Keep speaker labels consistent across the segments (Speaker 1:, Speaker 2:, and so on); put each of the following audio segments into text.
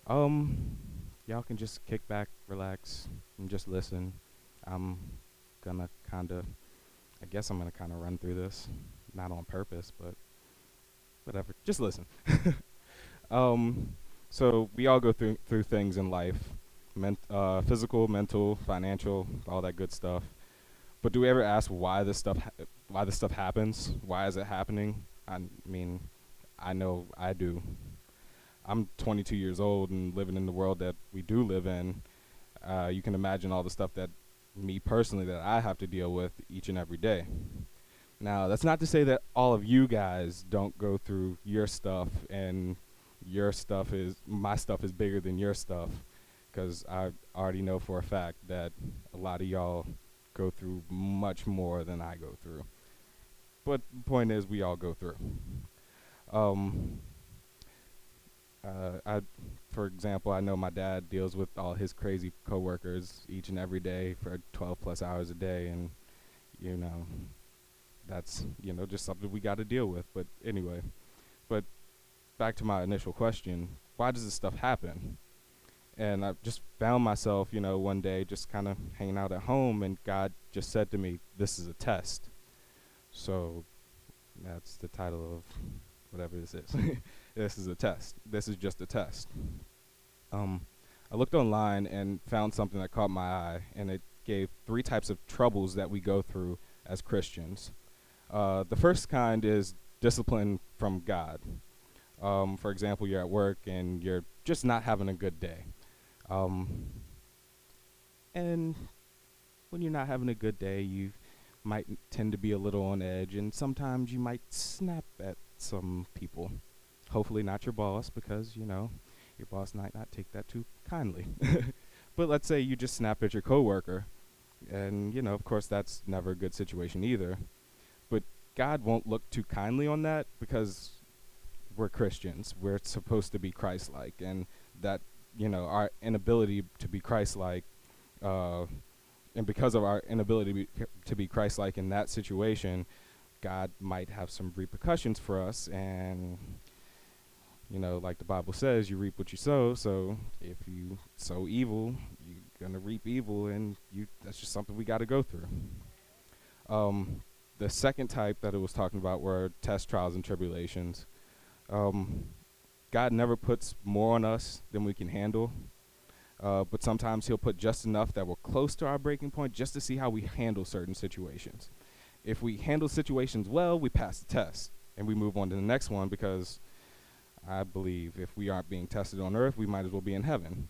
Speaker 1: Um, y'all can just kick back, relax, and just listen. I'm gonna I guess I'm gonna kind of run through this, not on purpose, but whatever. Just listen. um, so we all go through things in life, physical, mental, financial, all that good stuff. But do we ever ask why this stuff happens? Why is it happening? I mean, I know I do. I'm 22 years old and living in the world that we do live in. You can imagine all the stuff that me personally that I have to deal with each and every day. Now, that's not to say that all of you guys don't go through your stuff and my stuff is bigger than your stuff, because I already know for a fact that a lot of y'all go through much more than I go through. But the point is, we all go through. Um, I, for example, I know my dad deals with all his crazy coworkers each and every day for 12 plus hours a day, and you know that's just something we got to deal with. But anyway, but back to my initial question: why does this stuff happen? And I just found myself, one day just kind of hanging out at home, and God just said to me, "This is a test." So that's the title of whatever this is. This is a test. This is just a test. Um, I looked online and found something that caught my eye, and it gave three types of troubles that we go through as Christians. The first kind is discipline from God. For example, you're at work and you're just not having a good day. Um, and when you're not having a good day, you might tend to be a little on edge, and sometimes you might snap at some people. Hopefully, not your boss, because your boss might not take that too kindly. But let's say you just snap at your coworker, and of course, that's never a good situation either. But God won't look too kindly on that, because we're Christians. We're supposed to be Christ-like, and that our inability to be Christ-like, and because of our inability to be Christ-like in that situation, God might have some repercussions for us. And like the Bible says, you reap what you sow. So if you sow evil, you're gonna reap evil, and that's just something we got to go through. Um, the second type that it was talking about were test, trials, and tribulations. Um, God never puts more on us than we can handle, but sometimes He'll put just enough that we're close to our breaking point, just to see how we handle certain situations. If we handle situations well, we pass the test and we move on to the next one, because I believe if we aren't being tested on earth, we might as well be in heaven.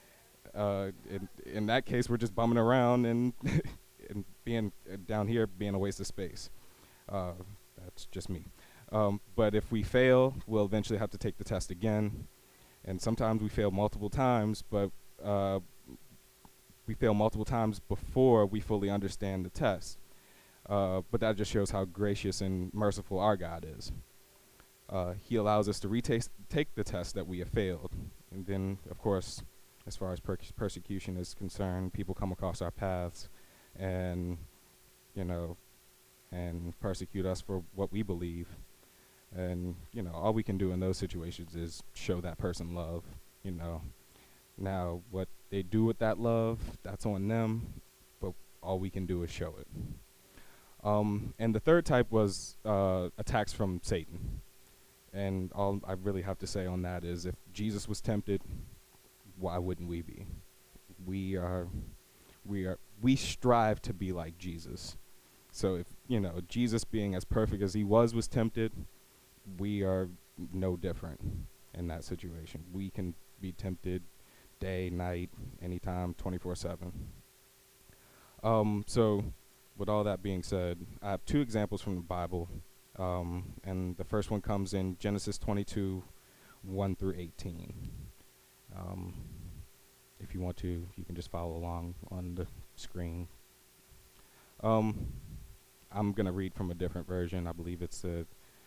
Speaker 1: In that case, we're just bumming around and and being down here being a waste of space. Uh, that's just me. But if we fail, we'll eventually have to take the test again. And sometimes we fail multiple times, but uh, we fail multiple times before we fully understand the test. But that just shows how gracious and merciful our God is. He allows us to take the test that we have failed. And then, of course, as far as persecution is concerned, people come across our paths and, you know, and persecute us for what we believe. And, all we can do in those situations is show that person love, you know. Now, what they do with that love, that's on them, but all we can do is show it. And the third type was attacks from Satan. And all I really have to say on that is, if Jesus was tempted, why wouldn't we be? We are, we strive to be like Jesus. So if, Jesus being as perfect as he was tempted, we are no different in that situation. We can be tempted day, night, anytime, 24/7. So with all that being said, I have two examples from the Bible. And the first one comes in Genesis 22, 1 through 18. Um, if you want to, you can just follow along on the screen. Um, I'm going to read from a different version. I believe it's the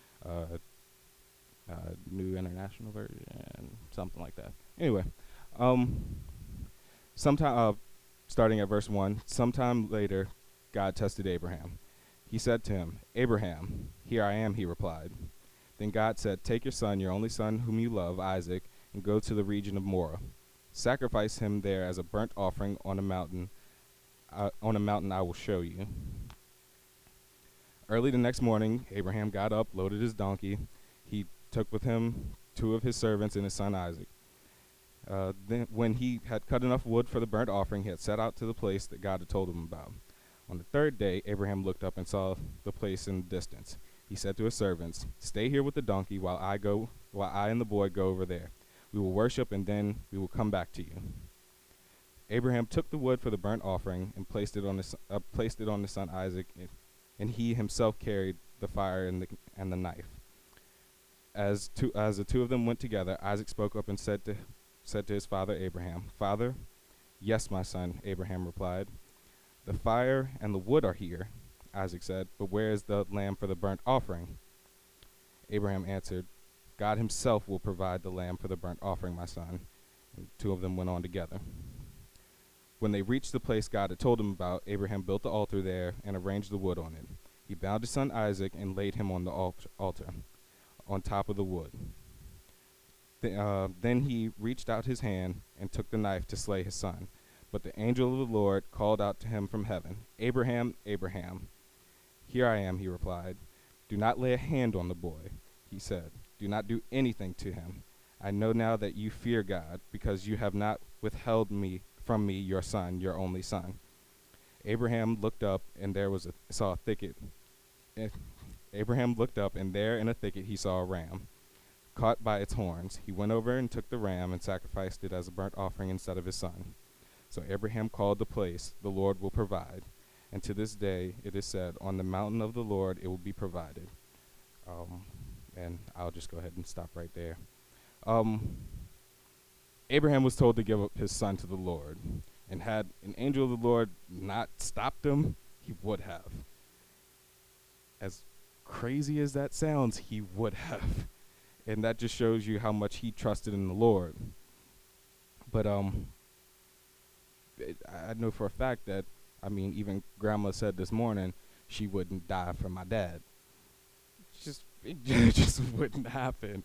Speaker 1: New International Version, something like that. Anyway, um, sometime, starting at verse 1, sometime later, God tested Abraham. He said to him, "Abraham." "Here I am," he replied. Then God said, "Take your son, your only son whom you love, Isaac, and go to the region of Moriah. Sacrifice him there as a burnt offering on a mountain. On a mountain I will show you." Early the next morning, Abraham got up, loaded his donkey. He took with him 2 of his servants and his son Isaac. Then, when he had cut enough wood for the burnt offering, he had set out to the place that God had told him about. On the 3rd day, Abraham looked up and saw the place in the distance. He said to his servants, "Stay here with the donkey while I and the boy go over there. We will worship, and then we will come back to you." Abraham took the wood for the burnt offering and placed it on his son Isaac, and he himself carried the fire and the knife. As the 2 of them went together, Isaac spoke up and said to his father Abraham, "Father?" "Yes, my son," Abraham replied. "The fire and the wood are here," Isaac said, "but where is the lamb for the burnt offering?" Abraham answered, "God himself will provide the lamb for the burnt offering, my son." And the 2 of them went on together. When they reached the place God had told him about, Abraham built the altar there and arranged the wood on it. He bound his son Isaac and laid him on the altar, on top of the wood. Then he reached out his hand and took the knife to slay his son. But the angel of the Lord called out to him from heaven, "Abraham, Abraham." "Here I am," he replied. "Do not lay a hand on the boy," he said. "Do not do anything to him. I know now that you fear God, because you have not withheld from me your son, your only son." Abraham looked up, and saw a thicket. Abraham looked up, and there in a thicket he saw a ram, caught by its horns. He went over and took the ram and sacrificed it as a burnt offering instead of his son. So Abraham called the place, "The Lord will provide." And to this day it is said, "On the mountain of the Lord it will be provided." And I'll just go ahead and stop right there. Abraham was told to give up his son to the Lord, and had an angel of the Lord not stopped him, he would have. As crazy as that sounds, he would have. And that just shows you how much he trusted in the Lord. But I know for a fact that, even Grandma said this morning she wouldn't die for my dad. It just wouldn't happen.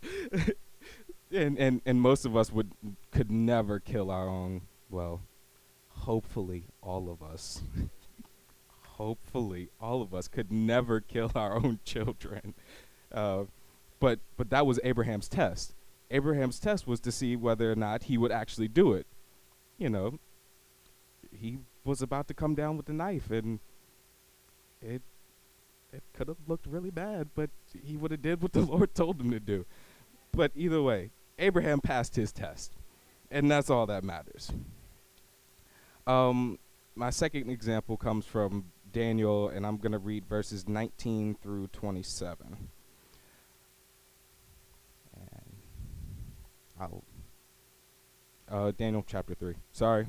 Speaker 1: and most of us could never kill our own. Well, hopefully all of us. Hopefully all of us could never kill our own children. But that was Abraham's test. Abraham's test was to see whether or not he would actually do it. He was about to come down with the knife, and it could have looked really bad, but he would have did what the Lord told him to do. But either way, Abraham passed his test, and that's all that matters. My second example comes from Daniel, and I'm going to read verses 19 through 27. And Daniel chapter 3. Sorry.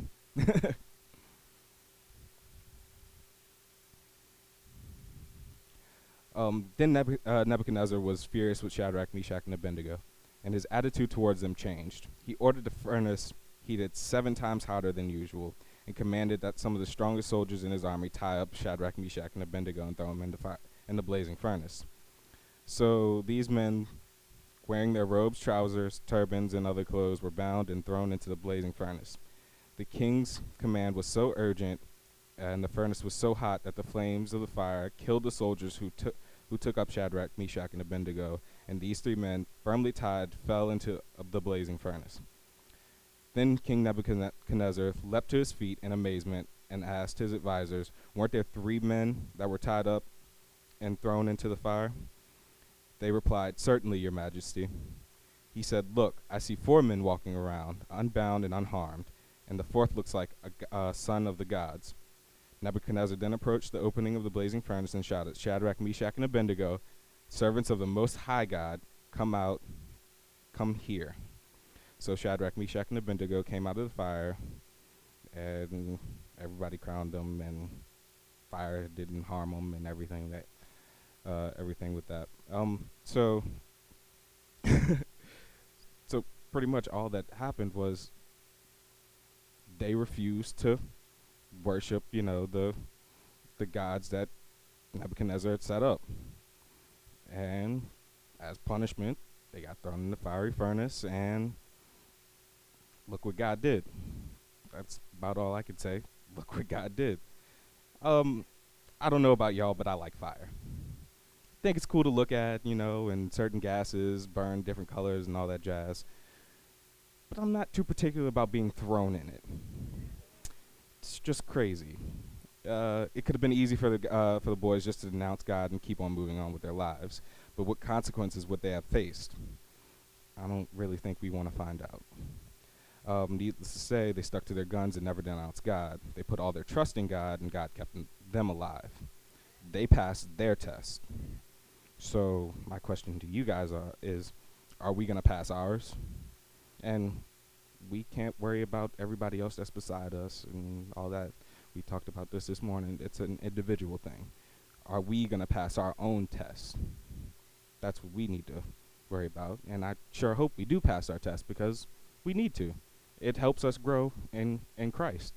Speaker 1: Then Nebuchadnezzar was furious with Shadrach, Meshach, and Abednego, and his attitude towards them changed. He ordered the furnace heated 7 times hotter than usual, and commanded that some of the strongest soldiers in his army tie up Shadrach, Meshach, and Abednego and throw them in the blazing furnace. So these men, wearing their robes, trousers, turbans, and other clothes, were bound and thrown into the blazing furnace. The king's command was so urgent, and the furnace was so hot that the flames of the fire killed the soldiers who took up Shadrach, Meshach, and Abednego, and these 3 men, firmly tied, fell into the blazing furnace. Then King Nebuchadnezzar leapt to his feet in amazement and asked his advisors, "Weren't there 3 men that were tied up and thrown into the fire?" They replied, "Certainly, your majesty." He said, "Look, I see 4 men walking around, unbound and unharmed, and the 4th looks like a son of the gods." Nebuchadnezzar then approached the opening of the blazing furnace and shouted, "Shadrach, Meshach, and Abednego, servants of the Most High God, come here." So Shadrach, Meshach, and Abednego came out of the fire, and everybody crowned them, and fire didn't harm them, and everything with that. So pretty much all that happened was they refused to worship, the gods that Nebuchadnezzar had set up, and as punishment, they got thrown in the fiery furnace, and Look what God did. That's about all I could say. Look what God did. Um, I don't know about y'all, but I like fire. Think it's cool to look at, and certain gases burn different colors and all that jazz. But I'm not too particular about being thrown in it. It's just crazy. It could have been easy for the boys just to denounce God and keep on moving on with their lives. But what consequences would they have faced? I don't really think we want to find out. Needless to say, they stuck to their guns and never denounced God. They put all their trust in God, and God kept them alive. They passed their test. So my question to you guys is, are we gonna pass ours? And we can't worry about everybody else that's beside us and all that. We talked about this morning. It's an individual thing. Are we gonna pass our own test? That's what we need to worry about. And I sure hope we do pass our test because we need to. It helps us grow in Christ.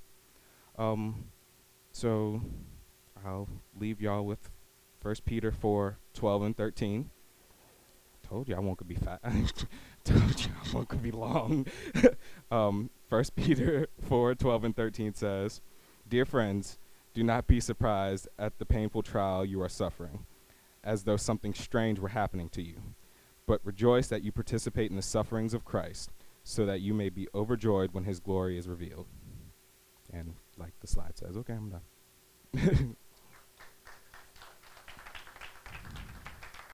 Speaker 1: So I'll leave y'all with 1 Peter 4:12 and 13. Told you I won't be fat. Told you I won't be long. 1 Peter 4:12 and 13 says, "Dear friends, do not be surprised at the painful trial you are suffering, as though something strange were happening to you. But rejoice that you participate in the sufferings of Christ, so that you may be overjoyed when his glory is revealed." And like the slide says, okay, I'm done.